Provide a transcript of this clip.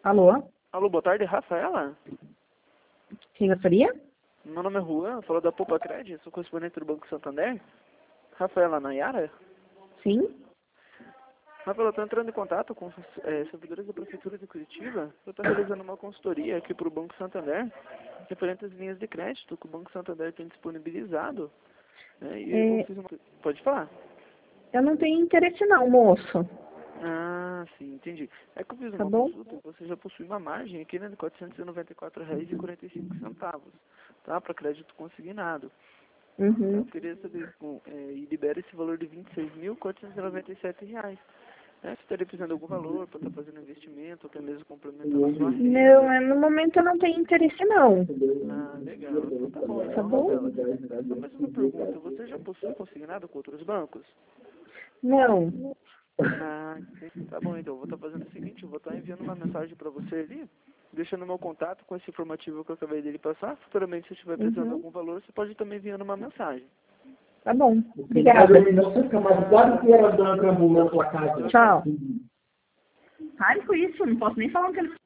Alô? Alô, boa tarde, Rafaela? Quem gostaria? Meu nome é Juan, falo da Poupa Cred, sou correspondente do Banco Santander. Rafaela Nayara? Sim? Rafaela, eu estou entrando em contato com servidores da Prefeitura de Curitiba. Eu estou realizando uma consultoria aqui para o Banco Santander, referente às linhas de crédito que o Banco Santander tem disponibilizado. Né, e eu fiz uma... Pode falar? Eu não tenho interesse não, moço. Ah, sim, entendi. É que eu fiz Tá uma bom? consulta e você já possui uma margem aqui, né, de R$ 494,45, tá? Para crédito consignado. Eu Uhum. queria saber, e libera esse valor de R$ 26.497. Você estaria precisando de algum valor para estar fazendo investimento, ou até mesmo complementando a sua Não, renda? no momento eu não tenho interesse não. Ah, legal. Então tá bom, Tá então, bom? Rafaela. Só mais uma pergunta. Você já possui consignado com outros bancos? Não. Ah, entendi. Tá bom, então. Eu vou estar fazendo o seguinte, eu vou estar enviando uma mensagem para você ali, deixando meu contato com esse informativo que eu acabei de lhe passar. Futuramente, se estiver precisando de Uhum. algum valor, você pode também enviando uma mensagem. Tá bom. Obrigada. Tchau. Tchau. Pare com isso, não posso nem falar no telefone.